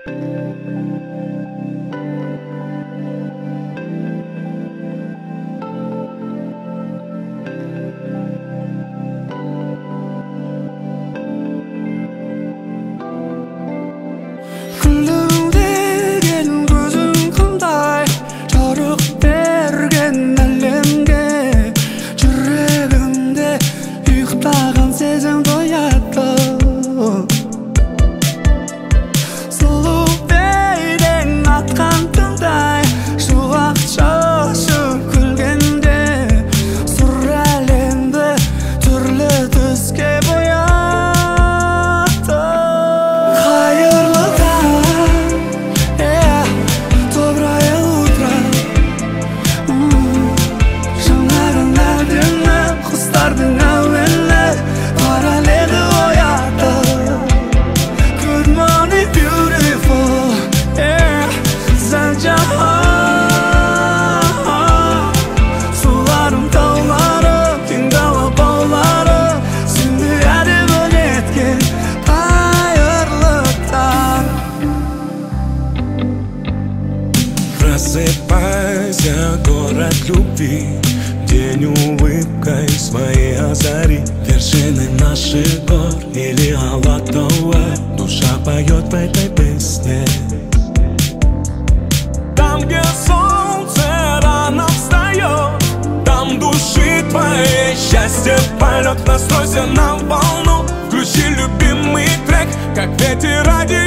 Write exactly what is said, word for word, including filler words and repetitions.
Просыпайся, город любви, день улыбкой своей озари. Вершины наших гор или Алатауа, душа поет в этой песне. Там, где солнце рано встает, там души твоей счастье полет. Настройся на волну, включи любимый трек, как ветер ради